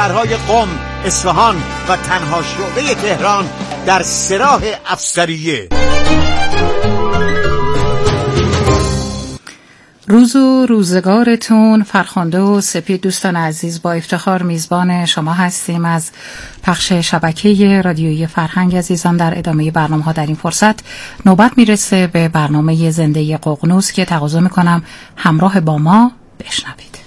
شهرهای قم، اصفهان و تنها شعبه تهران در سراح افسریه. روز و روزگارتون فرخنده و سپید. دوستان عزیز، با افتخار میزبان شما هستیم از پخش شبکه رادیویی فرهنگ عزیزان. در ادامه برنامه‌ها در این فرصت نوبت میرسه به برنامه زنده ققنوس که تقاضا میکنم همراه با ما بشنوید.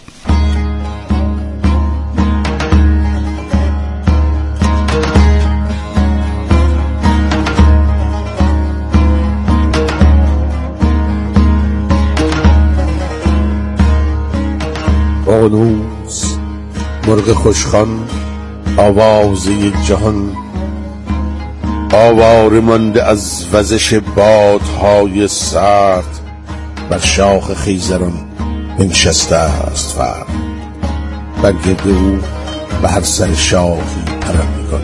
ققنوس مرغ خوشخوان، آوازه جهان، آواره مانده از وزش بادهای سرد، بر شاخ خیزران بنشسته است فرد، بر گرد او به هر سر شاخی پرم می‌کند.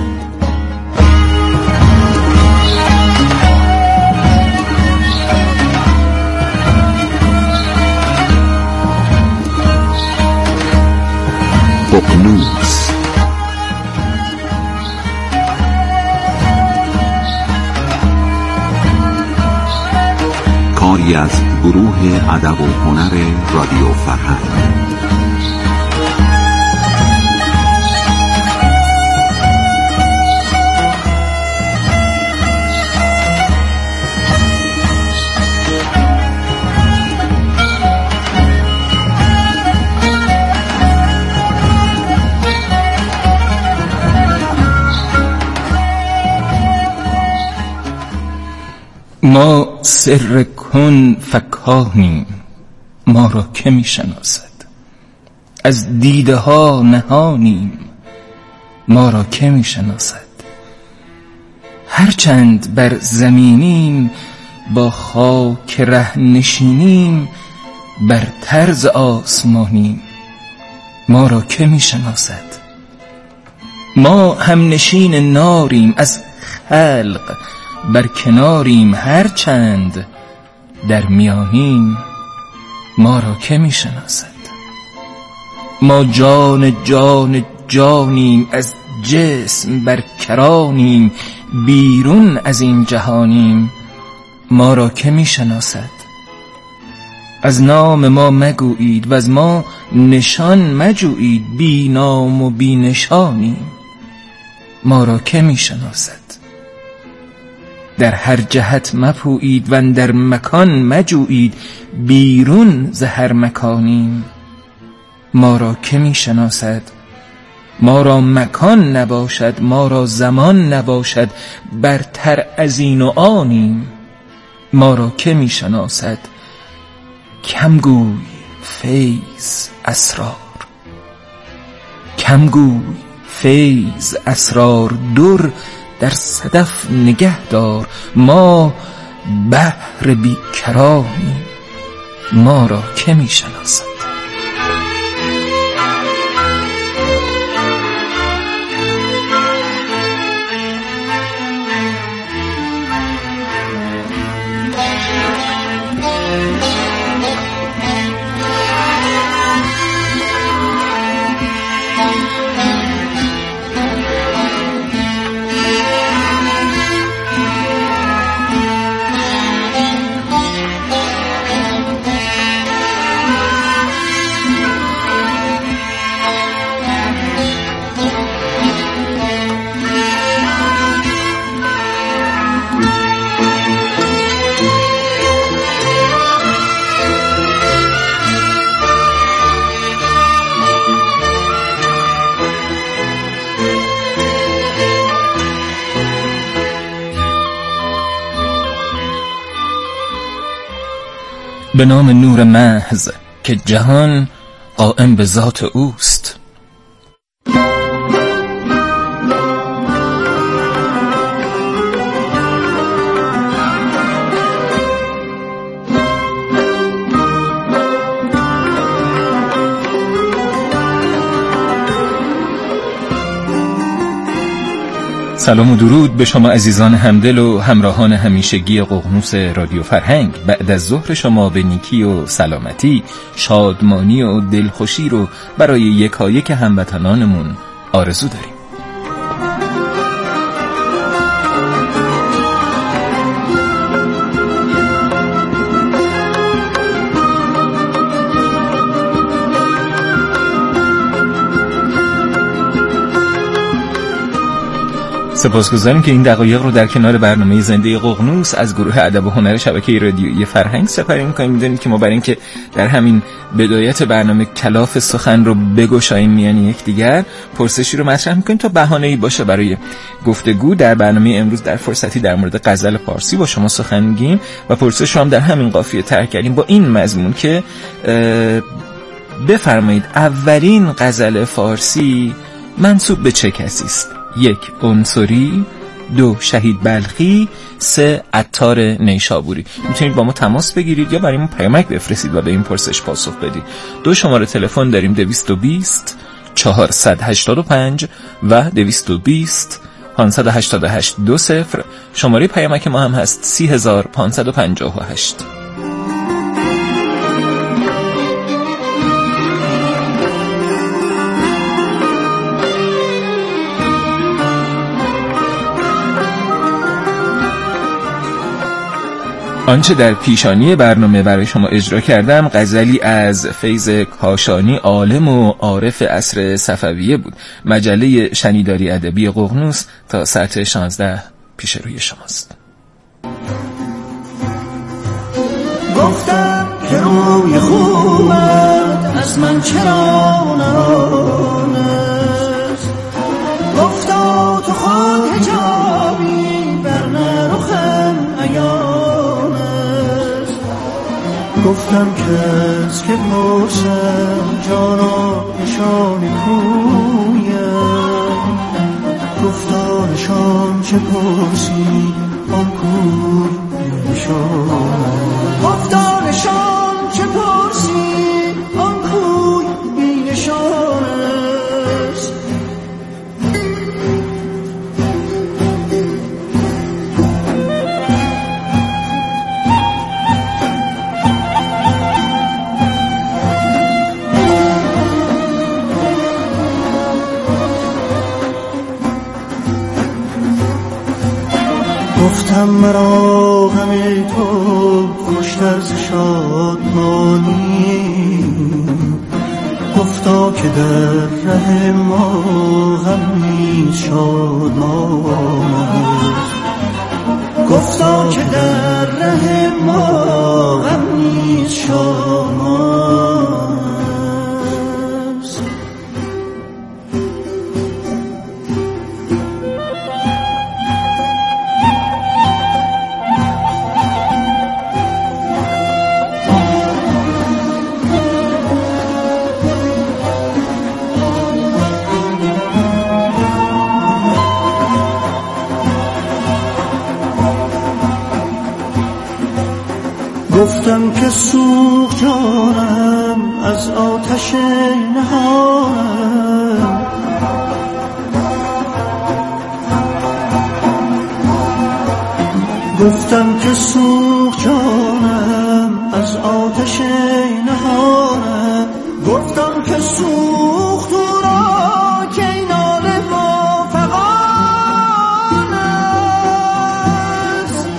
ققنوس کاری از گروه ادب و هنر رادیو فرهنگ. ما سر کن فکانیم، ما را که می شناسد؟ از دیده ها نهانیم، ما را که می شناسد؟ هرچند بر زمینیم، با خاک ره نشینیم، بر طرز آسمانیم، ما را که می شناسد؟ ما هم نشین ناریم، از خلق بر کناریم، هرچند در میانیم، ما را که می شناسد؟ ما جان جان جانیم، از جسم بر کرانیم، بیرون از این جهانیم، ما را که می شناسد؟ از نام ما مگویید و از ما نشان مجویید، بی نام و بی نشانیم، ما را که می شناسد؟ در هر جهت مپویید و در مکان مجویید، بیرون ز هر مکانیم، ما را که می شناسد؟ ما را مکان نباشد، ما را زمان نباشد، برتر از این و آنیم، ما را که می شناسد؟ کم گوی فیض اسرار، کم گوی فیض اسرار، در در صدف نگه دار، ما بحر بیکرانیم، ما را که می شناسد؟ به نام نور محض که جهان قائم به ذات اوست. سلام و درود به شما عزیزان همدل و همراهان همیشگی ققنوس رادیو فرهنگ. بعد از ظهر شما به نیکی و سلامتی، شادمانی و دلخوشی رو برای یکایک هموطنانمون آرزو داریم. سپاسگزاریم که این دقایق رو در کنار برنامه زنده ققنوس از گروه ادب و هنر شبکه رادیویی فرهنگ سپری می‌کنیم. می‌دونید که ما برای اینکه در همین بدایت برنامه کلاف سخن رو بگشاییم میان یکدیگر، پرسشی رو مطرح می‌کنیم تا بهانه‌ای باشه برای گفتگو. در برنامه امروز در فرصتی در مورد غزل فارسی با شما سخن می‌گیم و پرسش رو هم در همین قافیه طرح کردیم با این مضمون که بفرمایید اولین غزل فارسی منسوب به چه کسی است؟ 1. عنصری، 2. شهید بلخی، 3. عطار نیشابوری. میتونید با ما تماس بگیرید یا برای ما پیامک بفرستید و به این پرسش پاسخ بدید. 2 شماره تلفن داریم: 220 485 و 220 588 20. شماره پیامک ما هم هست 30558. آنچه در پیشانی برنامه برای شما اجرا کردم غزلی از فیض کاشانی، عالم و عارف عصر صفویه بود. مجله شنیداری ادبی ققنوس تا ساعت 16 پیش روی شماست. گفتم که روی خوبت از من چرا نمانست، گفتا تو خود حجابی بر رخم عیان. گفتم کس که پرسم جانا نشان کویم، گفتا نشان چه پرسی آن کوی نشان. گفتا نشان چه پرسی آن کوی بی نشان است. گفتم مرا غم تو خوشتر ز شادمانی، گفتا که در ره ما غم نیست شادمان است. گفتا که در ره ما غم نیست شادمان است. گفتم که سوخت جانم از آتش نهانم، گفتم که سوخت جانم از آتش نهانم. گفتم که سوخت تو را که ناله و فغان است.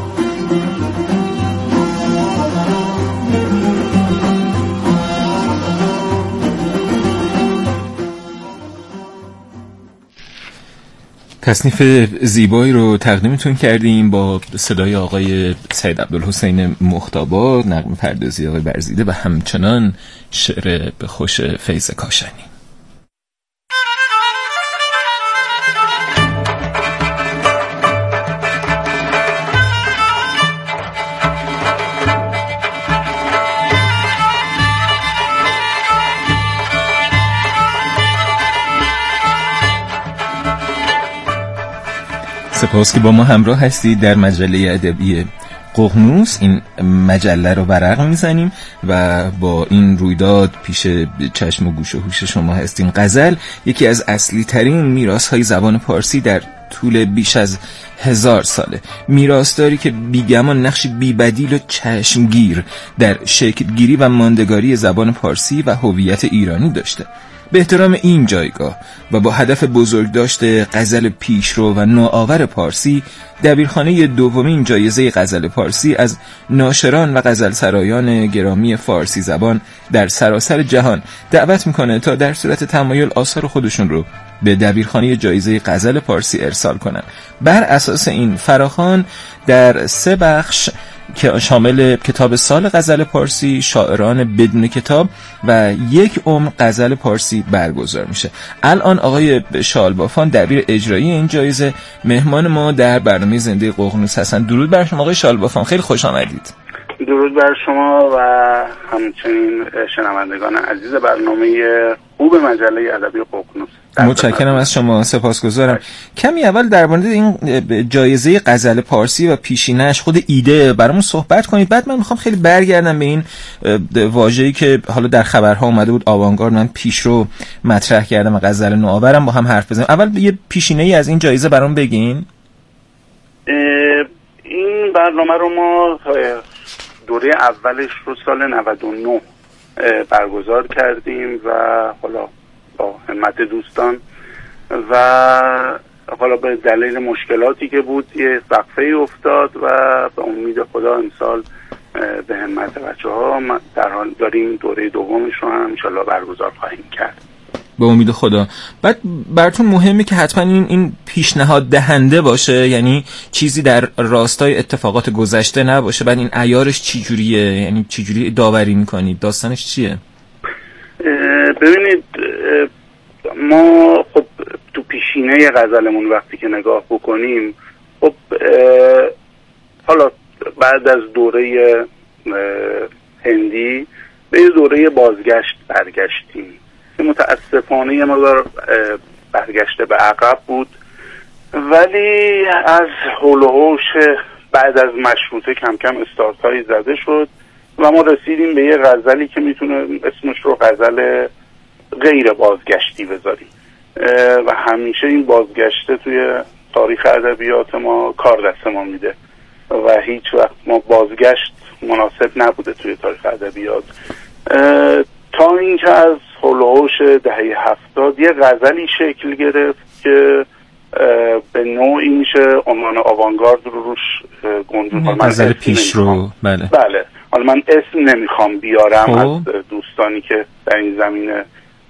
تصنیف زیبایی رو تقدیمتون کردیم با صدای آقای سید عبدالحسین مختابا، نغمه پردازی آقای برزیده و همچنان شعر به خوش فیض کاشانی. سپاس که با ما همراه هستید در مجله ادبی ققنوس. این مجله رو ورق میزنیم و با این رویداد پیش چشم و گوش و هوش شما هستیم. غزل یکی از اصلی ترین میراث های زبان پارسی در طول بیش از 1000 ساله، میراثداری که بیگمان نقشی بی‌بدیل و چشمگیر در شکلگیری و ماندگاری زبان پارسی و هویت ایرانی داشته. به احترام این جایگاه و با هدف بزرگداشت غزل پیشرو و نوآور پارسی، دبیرخانه دومین جایزه غزل پارسی از ناشران و غزلسرایان گرامی فارسی زبان در سراسر جهان دعوت میکنه تا در صورت تمایل آثار خودشون رو به دبیرخانه جایزه غزل پارسی ارسال کنن. بر اساس این فراخوان در 3 بخش که شامل کتاب سال غزل پارسی، شاعران بدون کتاب و 1 عمر غزل پارسی برگزار میشه. الان آقای شالبافان دبیر اجرایی این جایزه مهمان ما در برنامه زنده ققنوس هستن. درود بر شما آقای شالبافان، خیلی خوش آمدید. درود بر شما و همچنین شنوندگان عزیز برنامه خوب مجله ادبی ققنوس. متشکرم از شما، سپاسگزارم. کمی اول درباره این جایزه غزل پارسی و پیشینه‌اش، خود ایده برامون صحبت کنید، بعد من میخوام خیلی برگردم به این واژه‌ای که حالا در خبرها اومده بود، آوانگارد. من پیشرو مطرح کردم و غزل نوآورم با هم حرف بزنیم. اول یه پیشینه‌ای از این جایزه برام بگین. این برنامه رو ما دوره اولش رو سال 99 برگزار کردیم و حالا با همت دوستان و حالا به دلیل مشکلاتی که بود یه وقفه افتاد و به امید خدا امسال به همت بچه‌ها در حال داریم دوره دومش رو هم انشالله برگزار خواهیم کرد. به امید خدا. بعد براتون مهمه که حتما این پیشنهاد دهنده باشه، یعنی چیزی در راستای اتفاقات گذشته نباشه. بعد این عیارش چی جوریه؟ یعنی چی جوری داوری میکنید؟ داستانش چیه؟ ببینید ما خب تو پیشینه غزلمون وقتی که نگاه بکنیم، خب حالا بعد از دوره هندی به دوره بازگشت برگشتیم که متاسفانه یه مقدار برگشته به عقب بود، ولی از حول و حوش بعد از مشروطه کم کم استارت‌هایی زده شد و ما رسیدیم به یه غزلی که میتونه اسمش رو غزل غیر بازگشتی بذاریم و همیشه این بازگشته توی تاریخ ادبیات ما کار دست ما میده و هیچ وقت ما بازگشت مناسب نبوده توی تاریخ ادبیات، تا اینکه از حول و حوش دهه 70 یه غزلی شکل گرفت که به نوعی میشه عنوان آوانگارد رو روش گنجون. غزل پیشرو. بله. حالا من اسم نمیخوام بیارم از دوستانی که در این زمینه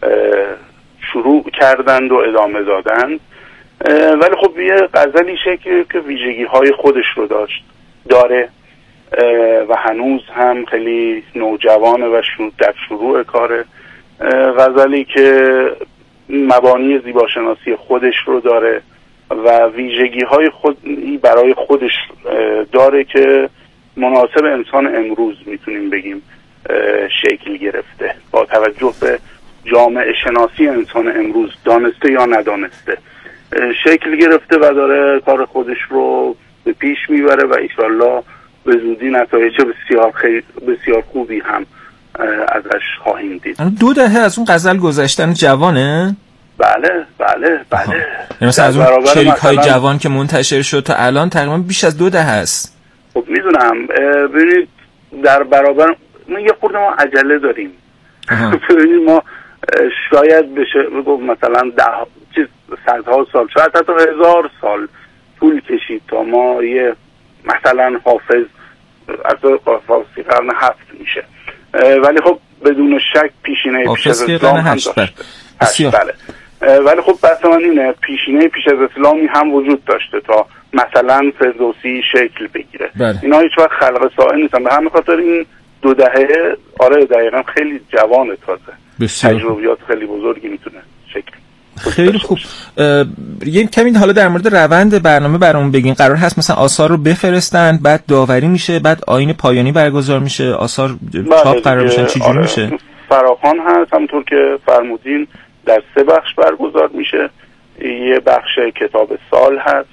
شروع کردند و ادامه دادند، ولی خب یه غزلی شکل که ویژگی های خودش رو داره و هنوز هم خیلی نوجوانه و در شروع کاره. غزلی که مبانی زیباشناسی خودش رو داره و ویژگی های خودی برای خودش داره که مناسب انسان امروز میتونیم بگیم شکل گرفته با توجه به جامعه شناسی انسان امروز، دانسته یا ندانسته شکل گرفته و داره کار خودش رو به پیش میبره و انشالله به زودی نتایج بسیار خوبی هم ازش خواهیم دید. 2 دهه از اون غزل گذشتن جوانه؟ بله. مثلا از اون شریک های جوان که منتشر شد تا الان تقریبا بیش از 2 دهه است. خب میدونم، ببینید در برابر ما یه خورده ما عجله داریم. ببینید ما شاید بشه بگم مثلا صدها سال، شاید حتی 1000 سال طول کشید تا ما یه مثلا حافظ از فارسی قرن 7 میشه، ولی خب بدون شک پیشینه پیش از اسلام هم داشته. بله. ولی خب بحث من اینه پیشینه پیش از اسلامی هم وجود داشته تا مثلا فردوسی شکل بگیره. اینا هیچ وقت خلق سائل نیستن، به همین خاطر این 2 دهه آره دقیقا خیلی جوانه، تازه تجربیات خیلی بزرگی میتونه شکل. خیلی خوب. یه کمی حالا در مورد روند برنامه برامون بگین. قرار هست مثلا آثار رو بفرستن، بعد داوری میشه، بعد آیین پایانی برگزار میشه، آثار چاپ قرار میشن، چی جوری میشه؟ فراخوان هست همونطور که فرمودین در 3 بخش برگزار میشه. یه بخش کتاب سال هست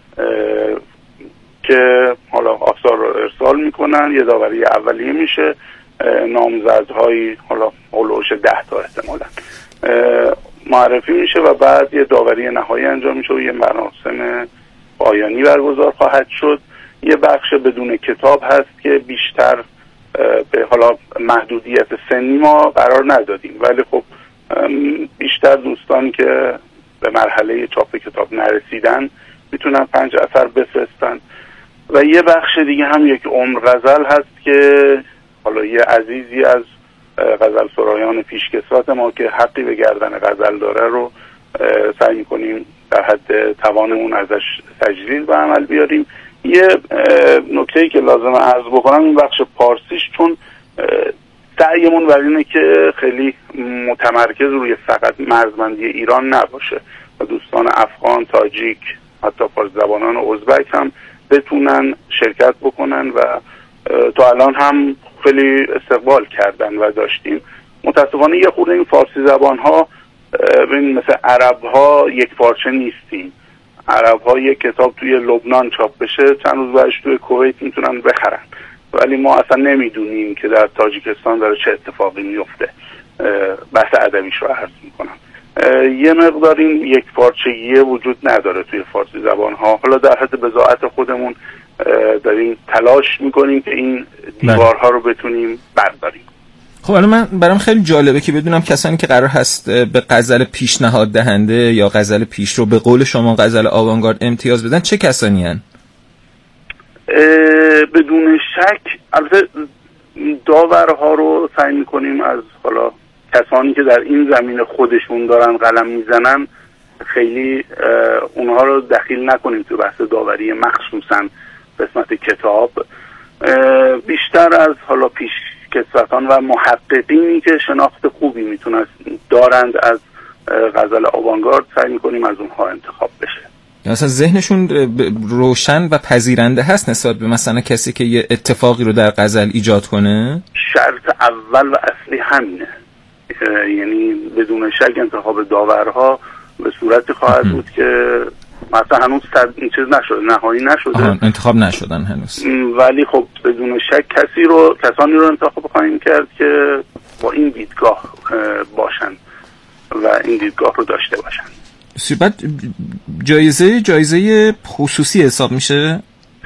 که حالا آثار رو ارسال میکنن، یه داوری اولیه میشه، نامزدهایی حالا هولوش 10 تا احتمالاً. معرفی میشه و بعد یه داوری نهایی انجام میشه و یه مراسم پایانی برگزار خواهد شد. یه بخش بدون کتاب هست که بیشتر به حالا محدودیت سنی ما قرار ندادیم، ولی خب بیشتر دوستانی که به مرحله چاپ کتاب نرسیدن میتونن 5 اثر بفرستن. و یه بخش دیگه هم یک عمر غزل هست که حالا یه عزیزی از غزل سرایان پیشکسوت ما که حقی به گردن غزل داره رو سعی میکنیم در حد توانمون ازش تجدید و عمل بیاریم. یه نکته‌ای که لازم عرض بکنم این بخش پارسیش، چون سعیمون بر اینه که خیلی متمرکز روی فقط مرزبندی ایران نباشه و دوستان افغان، تاجیک، حتی فارسی زبانان و ازبک هم بتونن شرکت بکنن و تا الان هم خیلی استقبال کردن و داشتیم. متاسفانه یه خورده این فارسی زبان ها مثل عرب ها یک پارچه نیستیم. عرب ها یک کتاب توی لبنان چاپ بشه چند روز بعدش توی کویت میتونن بخرن، ولی ما اصلا نمیدونیم که در تاجیکستان داره چه اتفاقی میفته. بحث ادبیش رو عرض میکنم. یه مقدار این یک پارچگی وجود نداره توی فارسی زبان ها. حالا در حد بضاعت خودمون داریم تلاش میکنیم که این دیوارها رو بتونیم برداریم. خب الان من برام خیلی جالبه که بدونم کسانی که قرار هست به غزل پیشنهاد دهنده یا غزل پیشرو به قول شما غزل آوانگارد امتیاز بدن چه کسانی هن؟ بدون شک البته داورها رو سعی میکنیم از حالا کسانی که در این زمینه خودشون دارن قلم میزنن خیلی اونها رو دخیل نکنیم تو بحث داوری، مخصوصا قسمت کتاب. بیشتر از حالا پیشکسوتان و محققینی که شناخت خوبی میتونن دارند از غزل آوانگارد سعی میکنیم از اونها انتخاب بشه. یا مثلا ذهنشون روشن و پذیرنده هست نسبت به مثلا کسی که یه اتفاقی رو در غزل ایجاد کنه؟ شرط اول و اصلی همینه. یعنی بدون شک انتخاب داورها به صورتی خواهد بود که مثلا هنوز این چیز نشده، نهایی نشده، انتخاب نشدن هنوز، ولی خب بدون شک کسانی رو انتخاب خواهیم کرد که با این دیدگاه باشن و این دیدگاه رو داشته باشن. بعد جایزه خصوصی حساب میشه؟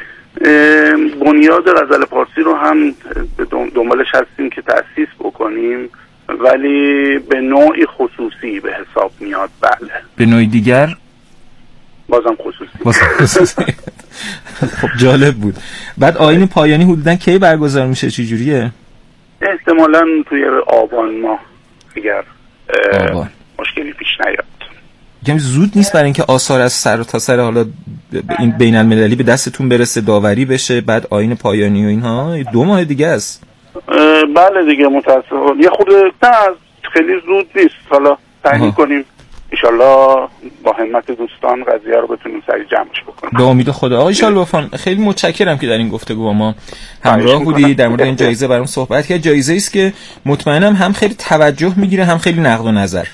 بنیاد غزل پارسی رو هم دنبالش هستیم که تأسیس بکنیم، ولی به نوعی خصوصی به حساب میاد. بله. به نوعی دیگر بازم خصوصی. خب جالب بود. بعد آیین پایانی حدوداً کی برگزار میشه؟ چه جوریه؟ احتمالاً توی آبان ماه اگر مشکلی پیش نیاد. یعنی زود نیست برای اینکه آثار از سر تا سر حالا این بین المللی به دستتون برسه، داوری بشه، بعد آیین پایانی و اینها 2 ماه دیگه است؟ بله دیگه متاسفانه یه خورده خیلی زود نیست. حالا سعی می‌کنیم انشالله با همت دوستان قضیه رو بتونیم سریع جمعش بکنیم. به امید خدا. آقای شالبافان خیلی متشکرم که در این گفتگو با ما همراه بودی، در مورد این جایزه برام صحبت کردید. جایزه است که مطمئنم هم خیلی توجه میگیره هم خیلی نقد و نظر.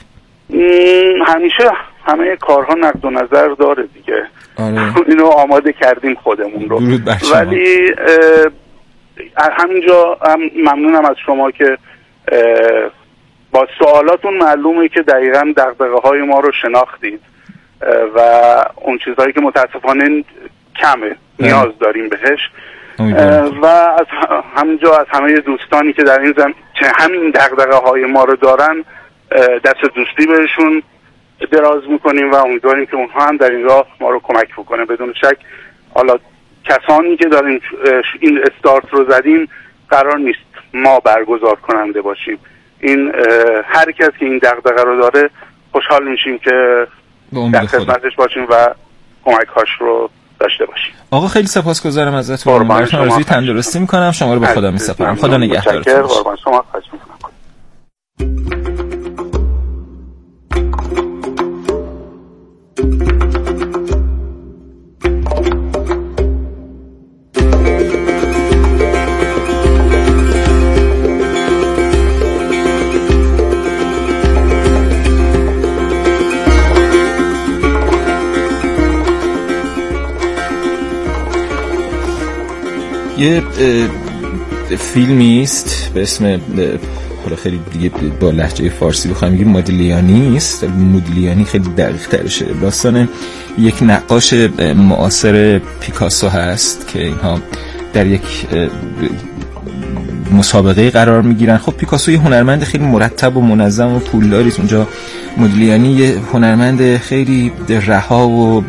همیشه همه کارها نقد و نظر داره دیگه. آره. اینو آماده کردیم خودمون رو. ولی همینجا هم ممنونم از شما که با سوالاتون معلومه که دقیقاً دغدغه‌های ما رو شناختید و اون چیزهایی که متاسفانه کمه نیاز داریم بهش و از همینجا از همه دوستانی که در این همین دغدغه‌های ما رو دارن دست دوستی بهشون دراز میکنیم و امیدواریم که اونها هم در این راه ما رو کمک بکنه. بدون شک حالا کسانی که داریم این استارت رو زدیم قرار نیست ما برگزار کننده باشیم. این هر کس که این دغدغه رو داره خوشحال میشیم که در خدمتش باشیم و کمک‌هاش رو داشته باشیم. آقا خیلی سپاسگزارم ازتون. براتون آرزوی تندرستی میکنم. شما رو به خدا میسپارم. خدا نگهدارتون. قربان شما. خواهش میکنم. یه فیلمی است به اسم حالا خیلی دیگه با لهجه فارسی بخوام بگیم مودیلیانی است. مودیلیانی خیلی دقیق ترشه. داستان یک نقاش معاصر پیکاسو هست که اینها در یک مسابقه قرار میگیرن. خب پیکاسو یه هنرمند خیلی مرتب و منظم و پولداری است، اونجا مودیلیانی یه هنرمند خیلی رها و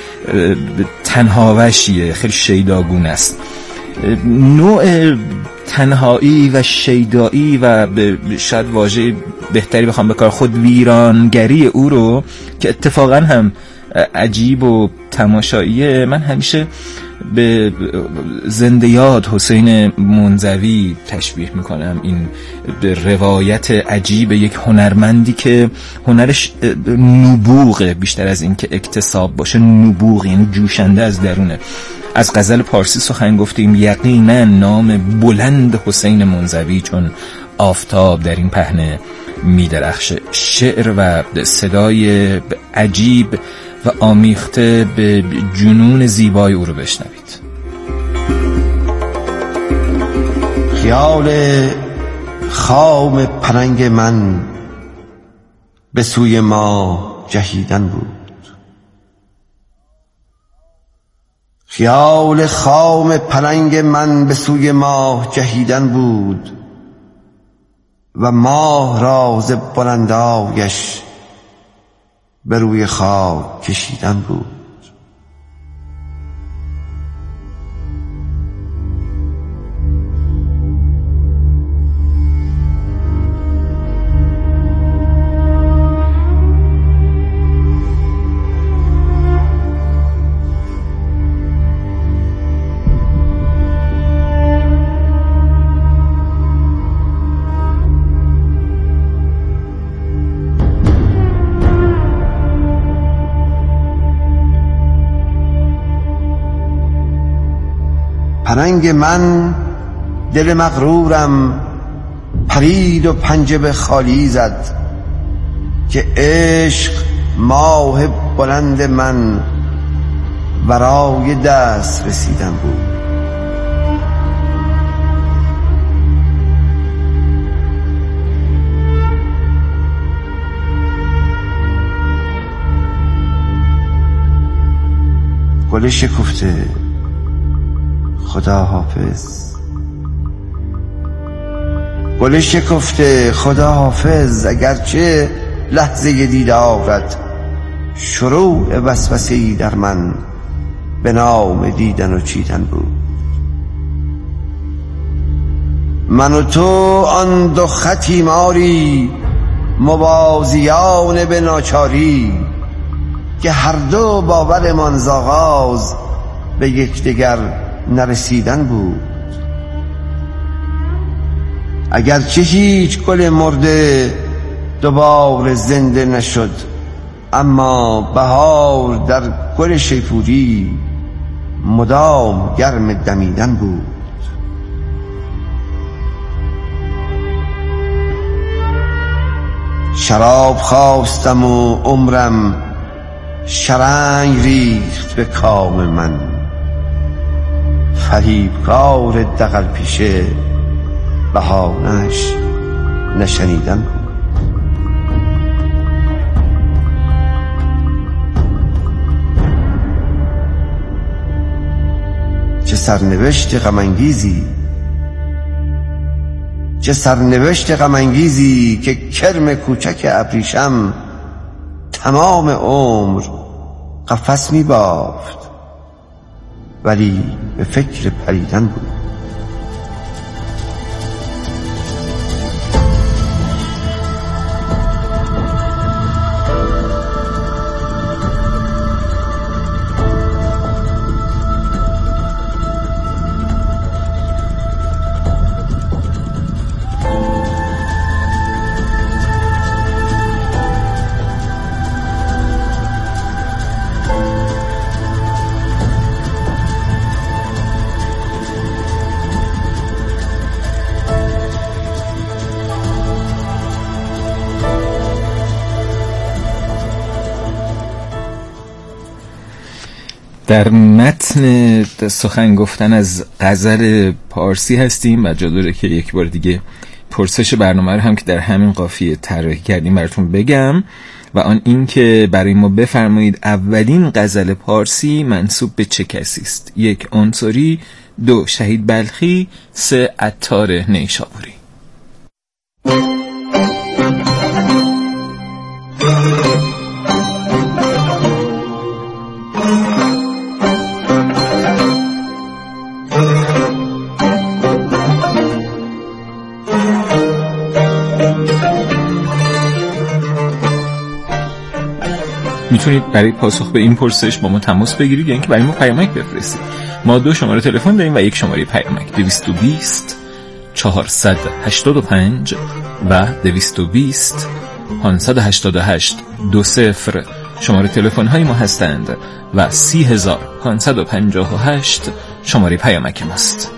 تنهاوشیه، خیلی شیداگونه است. نوع تنهایی و شیدایی و شاید واژه بهتری بخوام بکار خود ویرانگری او رو که اتفاقا هم عجیب و تماشاییه، من همیشه به زنده یاد حسین منزوی تشبیه میکنم. این روایت عجیب یک هنرمندی که هنرش نبوغه بیشتر از این که اکتساب باشه، نبوغ یعنی جوشنده از درونه. از غزل پارسی سخن گفتیم، یقینا نام بلند حسین منزوی چون آفتاب در این پهنه میدرخشه. شعر و صدای عجیب و آمیخته به جنون زیبای او رو بشنوید. خیال خام پلنگ من به سوی ما جهیدن بود، خیال خام پلنگ من به سوی ماه جهیدن بود و ماه راز بلندایش به روی خاک کشیدن بود. پلنگ من دل مغرورم پرید و پنجه به خالی زد که عشق ماه بلند من برای دست رسیدن بود. گل شکفته خدا حافظ، گل شکفته خدا حافظ، اگرچه لحظه دیدارت شروع وسوسه‌ای در من به نام دیدن و چیدن بود. من و تو آن دو خطی ماری موازیان به ناچاری که هر دو باورمان ز آغاز به یکدیگر نرسیدن بود. اگرچه هیچ گل مرده دوباره زنده نشد، اما بهار در گل شیپوری مدام گرم دمیدن بود. شراب خواستم و عمرم شرنگ ریخت به کام من، فریبکار دغل پیشه بهانه‌اش نشنیدن بود. چه سرنوشت غم‌انگیزی، چه سرنوشت غم‌انگیزی که کرم کوچک ابریشم تمام عمر قفس می بافت ولی به فکر پریدن بود. در متن سخن گفتن از غزل پارسی هستیم و جا داره که یک بار دیگه پرسش برنامه رو هم که در همین قافیه طراحی کردیم براتون بگم و آن این که برای ما بفرمایید اولین غزل پارسی منسوب به چه کسی است؟ 1 عنصری، 2 شهید بلخی، 3 عطار نیشابوری. میتونید برای پاسخ به این پرسش با ما تماس بگیرید یا اینکه برای ما پیامک بفرستید. ما 2 شماره تلفن داریم و 1 شماره پیامک: 220 485 و 220 588 20 شماره تلفن های ما هستند و 30558 شماره پیامک ماست.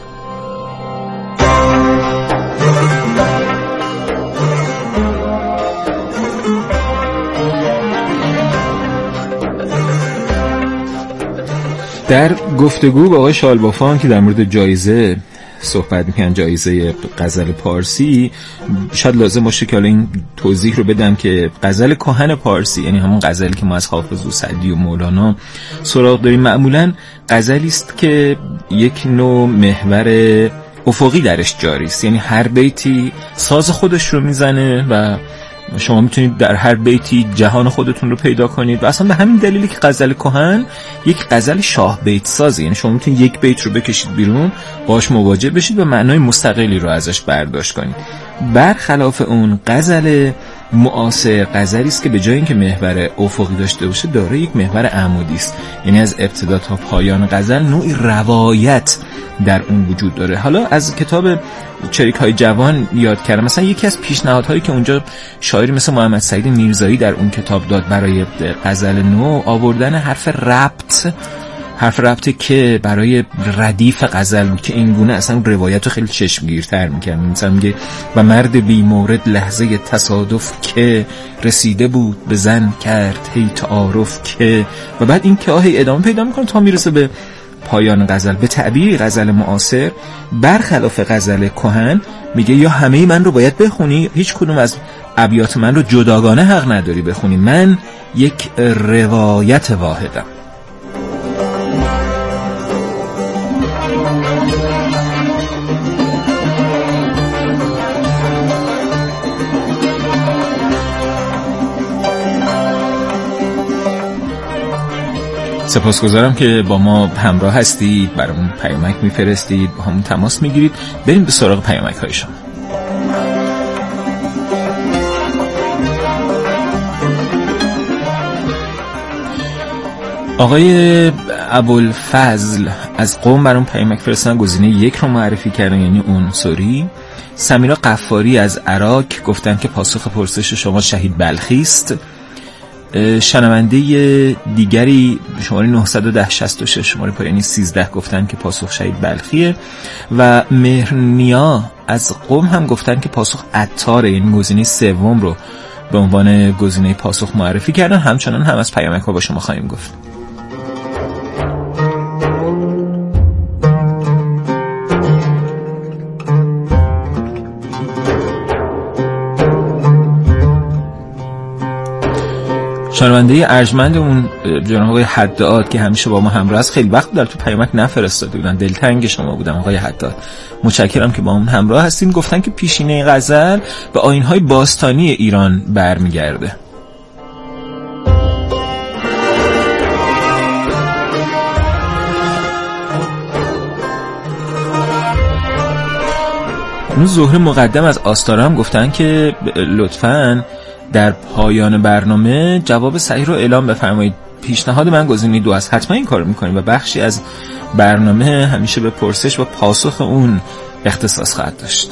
در گفتگو با آقای شالبافان که در مورد جایزه صحبت میکنن، جایزه غزل پارسی، شاید لازم باشه که این توضیح رو بدم که غزل کهن پارسی، یعنی همون غزلی که ما از حافظ و سعدی و مولانا سراغ داریم، معمولاً غزلی است که یک نوع محور افقی درش جاری است، یعنی هر بیتی ساز خودش رو میزنه و شما میتونید در هر بیتی جهان خودتون رو پیدا کنید و اصلا به همین دلیلی که غزل کهن یک غزل شاه بیت سازه، یعنی شما میتونید یک بیت رو بکشید بیرون، باهاش مواجه بشید و معنای مستقلی رو ازش برداشت کنید. برخلاف اون غزل معاصر غزلی است که به جای اینکه محور افقی داشته باشه داره یک محور عمودی است، یعنی از ابتدا تا پایان غزل نوعی روایت در اون وجود داره. حالا از کتاب چریک‌های جوان یاد کردم، مثلا یکی از پیشنهادهایی که اونجا شاعری مثل محمد سعید میرزایی در اون کتاب داد برای غزل نو، آوردن حرف ربط که برای ردیف غزل بود که این گونه اصلا روایت رو خیلی چشمگیرتر میکنه. مثلا میگه و مرد بی مورد لحظه تصادف که رسیده بود به زن کرد هی تعارف که، و بعد این که هی ادامه پیدا میکنه تا میرسه به پایان غزل. به تعبیر غزل معاصر برخلاف غزل کهن میگه یا همه من رو باید بخونی، هیچ کدوم از ابیات من رو جداگانه حق نداری بخونی، من یک روایت واحدم. سپاسگزارم که با ما همراه هستید، برامون پیامک میفرستید، با همون تماس میگیرید. بریم به سراغ پیامک های شما. آقای ابوالفضل از قم برام پیامک فرستادن، گزینه 1 رو معرفی کردن، یعنی عنصری. سمیرا قفاری از عراق گفتن که پاسخ پرسش شما شهید بلخی است. شنونده دیگری شماره 91066 شماره پایانی 13 گفتن که پاسخ شهید بلخیه و مهرنیا از قم هم گفتن که پاسخ عطاره، یعنی گزینه 3 رو به عنوان گزینه پاسخ معرفی کردن. همچنان هم از پیامک ها با شما خواهیم گفت. شنونده ارجمندمون جناب آقای حداد که همیشه با ما همراه است، خیلی وقت در تو پیامک نفرستاده بودن، دلتنگ شما بودم آقای حداد، متشکرم که با ما همراه هستین. گفتن که پیشینه غزل به آیین‌های باستانی ایران برمیگرده. اون زهره مقدم از آستارا هم گفتن که لطفاً در پایان برنامه جواب صحیح رو اعلام بفرمایید. پیشنهاد من گزینه 2 است، حتما این کارو میکنیم و بخشی از برنامه همیشه به پرسش و پاسخ اون اختصاص خواهد داشت.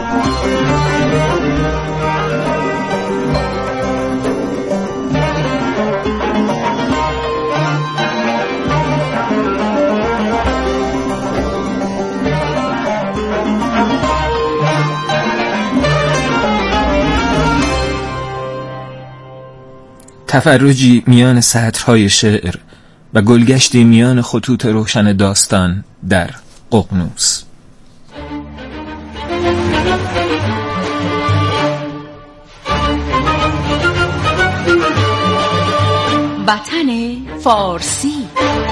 تفرجی میان سطرهای شعر و گلگشتی میان خطوط روشن داستان در ققنوس. وطن فارسی.